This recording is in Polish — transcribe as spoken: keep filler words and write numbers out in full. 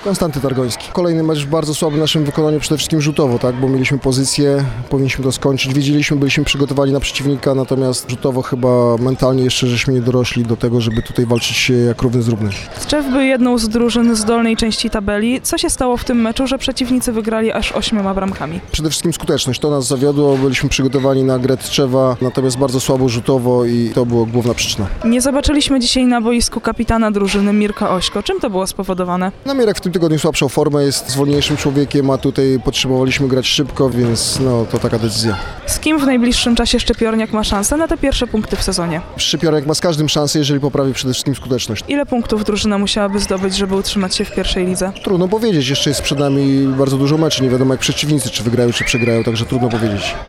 Konstanty Targoński. Kolejny mecz bardzo słaby w naszym wykonaniu, przede wszystkim rzutowo, tak, bo mieliśmy pozycję, powinniśmy to skończyć. Wiedzieliśmy, byliśmy przygotowani na przeciwnika, natomiast rzutowo chyba mentalnie jeszcze żeśmy nie dorośli do tego, żeby tutaj walczyć jak równy z równym. Tczew był jedną z drużyn z dolnej części tabeli. Co się stało w tym meczu, że przeciwnicy wygrali aż ośmioma bramkami? Przede wszystkim skuteczność. To nas zawiodło, byliśmy przygotowani na grę Tczewa, natomiast bardzo słabo rzutowo i to była główna przyczyna. Nie zobaczyliśmy dzisiaj na boisku kapitana drużyny Mirka Ośko. Czym to było spowodowane? No, Mirek w tym tygodniu słabszą formę, jest zwolniejszym człowiekiem, a tutaj potrzebowaliśmy grać szybko, więc no to taka decyzja. Z kim w najbliższym czasie Szczypiorniak ma szansę na te pierwsze punkty w sezonie? Szczypiorniak ma z każdym szansę, jeżeli poprawi przede wszystkim skuteczność. Ile punktów drużyna musiałaby zdobyć, żeby utrzymać się w pierwszej lidze? Trudno powiedzieć, jeszcze jest przed nami bardzo dużo meczy, nie wiadomo jak przeciwnicy, czy wygrają, czy przegrają, także trudno powiedzieć.